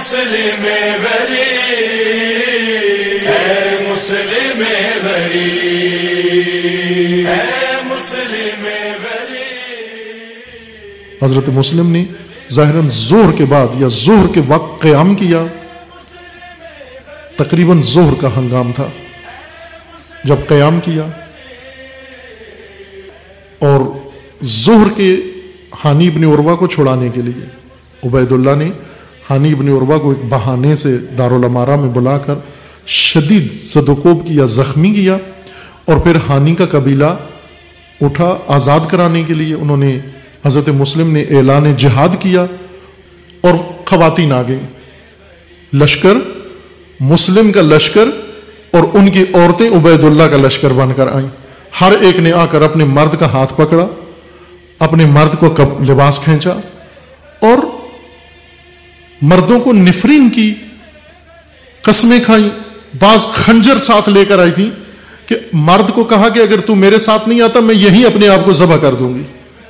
مسلم غریب، اے مسلم غریب، اے مسلم غریب۔ حضرت مسلم نے ظاہراً ظہر کے بعد یا ظہر کے وقت قیام کیا، تقریباً ظہر کا ہنگام تھا جب قیام کیا، اور ظہر کے ہانی ابن عروہ کو چھڑانے کے لیے عبید اللہ نے ہانی ابن عروہ کو ایک بہانے سے دارالامارہ میں بلا کر شدید زدوکوب کیا، زخمی کیا، اور پھر ہانی کا قبیلہ اٹھا آزاد کرانے کے لیے۔ انہوں نے حضرت مسلم نے اعلان جہاد کیا اور خواتین آ گئیں، لشکر مسلم کا لشکر اور ان کی عورتیں عبید اللہ کا لشکر بن کر آئیں۔ ہر ایک نے آ کر اپنے مرد کا ہاتھ پکڑا، اپنے مرد کو لباس کھینچا، اور مردوں کو نفرین کی قسمیں کھائیں۔ بعض خنجر ساتھ لے کر آئی تھیں کہ مرد کو کہا کہ اگر تو میرے ساتھ نہیں آتا میں یہی اپنے آپ کو ذبح کر دوں گی۔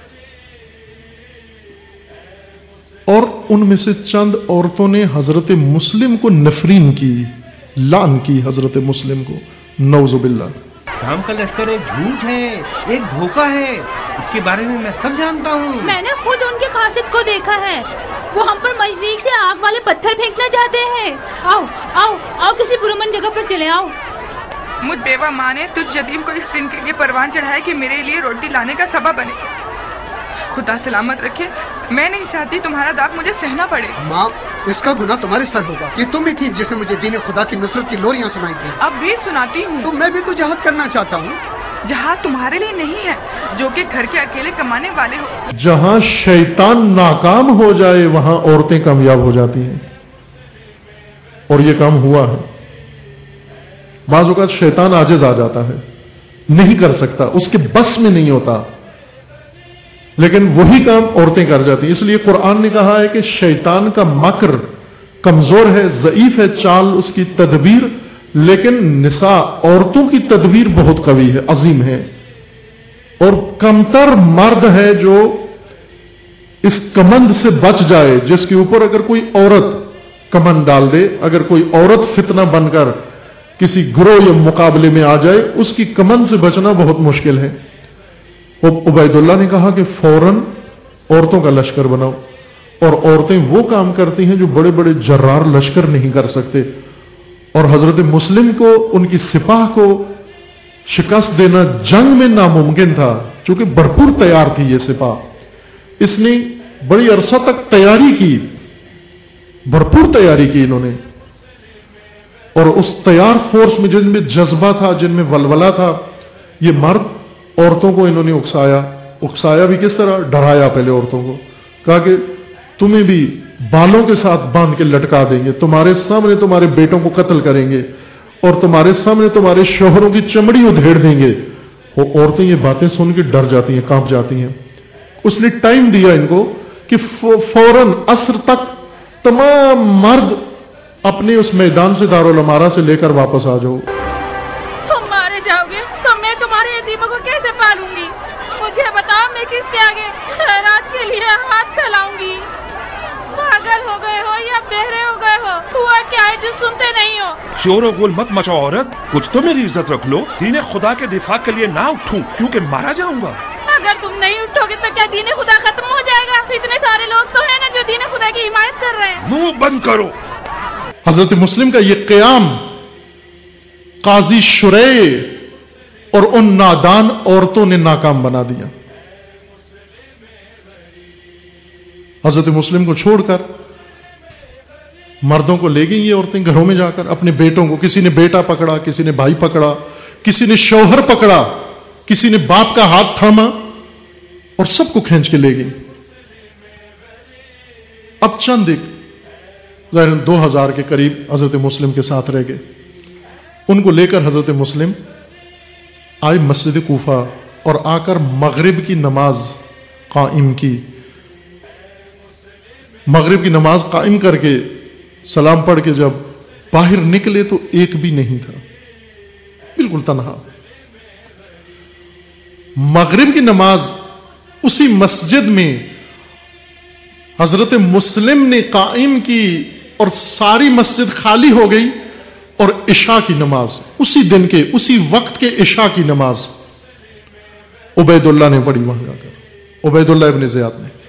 اور ان میں سے چند عورتوں نے حضرت مسلم کو نفرین کی، لعن کی حضرت مسلم کو، نعوذ باللہ۔ رام کا لشکر ایک جھوٹ ہے، ایک دھوکہ ہے، اس کے بارے میں سب جانتا ہوں۔ میں نے خود ان کے قاصد کو دیکھا ہے، وہ ہم پر مجریک سے آگ والے پتھر پھینکنا چاہتے ہیں۔ آؤ آؤ آؤ کسی پرامن جگہ پر چلے آؤ۔ مجھ بیوہ ماں نے تجھ یتیم کو اس دن کے لیے پروان چڑھایا کہ میرے لیے روٹی لانے کا سبب بنے۔ خدا سلامت رکھے، میں نہیں چاہتی تمہارا داغ مجھے سہنا پڑے۔ ماں، اس کا گناہ تمہارے سر ہوگا، یہ تم ہی تھی جس نے مجھے دین خدا کی نصرت کی لوریاں سنائی تھی۔ اب بھی سناتی ہوں۔ تو میں بھی تو جہاد کرنا چاہتا ہوں۔ جہاد تمہارے لیے نہیں ہے جو کہ گھر کے اکیلے کمانے والے ہو۔ جہاں شیطان ناکام ہو جائے وہاں عورتیں کامیاب ہو جاتی ہیں، اور یہ کام ہوا ہے۔ بعض اوقات شیطان عاجز آ جاتا ہے، نہیں کر سکتا، اس کے بس میں نہیں ہوتا، لیکن وہی کام عورتیں کر جاتی ہیں۔ اس لیے قرآن نے کہا ہے کہ شیطان کا مکر کمزور ہے، ضعیف ہے چال اس کی تدبیر، لیکن نساء عورتوں کی تدبیر بہت قوی ہے، عظیم ہے، اور کمتر مرد ہے جو اس کمند سے بچ جائے جس کے اوپر اگر کوئی عورت کمند ڈال دے، اگر کوئی عورت فتنہ بن کر کسی گروہ یا مقابلے میں آ جائے، اس کی کمند سے بچنا بہت مشکل ہے۔ عبید اللہ نے کہا کہ فوراً عورتوں کا لشکر بناؤ، اور عورتیں وہ کام کرتی ہیں جو بڑے بڑے جرار لشکر نہیں کر سکتے، اور حضرت مسلم کو ان کی سپاہ کو شکست دینا جنگ میں ناممکن تھا، چونکہ بھرپور تیار تھی یہ سپاہ۔ اس نے بڑی عرصہ تک تیاری کی، بھرپور تیاری کی انہوں نے، اور اس تیار فورس میں جن میں جذبہ تھا، جن میں ولولہ تھا، یہ مرد عورتوں کو انہوں نے اکسایا بھی کس طرح؟ ڈرایا پہلے عورتوں کو، کہا کہ تمہیں بھی بالوں کے ساتھ باندھ کے لٹکا دیں گے، تمہارے سامنے تمہارے بیٹوں کو قتل کریں گے، اور تمہارے سامنے تمہارے شوہروں کی چمڑی ادھیڑ دیں گے۔ وہ عورتیں یہ باتیں سن کے ڈر جاتی ہیں، کانپ جاتی ہیں۔ اس نے ٹائم دیا ان کو کہ فوراً عصر تک تمام مرد اپنے اس میدان سے دارالامارہ سے لے کر واپس آ جاؤ۔ تم مارے جاؤ گے تو میں تمہارے یتیموں کو کیسے پالوں گی؟ مجھے بتاؤ، میں کس کے آگے خیرات کے لیے ہاتھ پھیلاؤں گی؟ پاگل ہو گئے ہو یا بہرے ہو گئے ہو؟ ہوا کیا ہے جو سنتے نہیں ہو؟ شور و غل مت مچاؤ عورت، کچھ تو میری عزت رکھ لو۔ دین خدا کے دفاع کے لیے نہ اٹھوں کیونکہ مارا جاؤں گا۔ اگر تم نہیں اٹھو گے تو کیا دین خدا ختم ہو جائے گا؟ اتنے سارے لوگ تو ہیں نا جو دین خدا کی حمایت کر رہے ہیں۔ منہ بند کرو۔ حضرت مسلم کا یہ قیام قاضی شریع اور ان نادان عورتوں نے ناکام بنا دیا۔ حضرت مسلم کو چھوڑ کر مردوں کو لے گئی یہ عورتیں گھروں میں جا کر، اپنے بیٹوں کو، کسی نے بیٹا پکڑا، کسی نے بھائی پکڑا، کسی نے شوہر پکڑا، کسی نے باپ کا ہاتھ تھاما، اور سب کو کھینچ کے لے گئی۔ اب چند ایک 2000 کے قریب حضرت مسلم کے ساتھ رہ گئے۔ ان کو لے کر حضرت مسلم آئے مسجد کوفہ اور آ کر مغرب کی نماز قائم کی۔ مغرب کی نماز قائم کر کے سلام پڑھ کے جب باہر نکلے تو ایک بھی نہیں تھا، بالکل تنہا۔ مغرب کی نماز اسی مسجد میں حضرت مسلم نے قائم کی اور ساری مسجد خالی ہو گئی اور عشاء کی نماز اسی دن کے اسی وقت کے عشاء کی نماز عبید اللہ نے پڑھی وہاں جا کر، عبید اللہ ابن زیاد نے.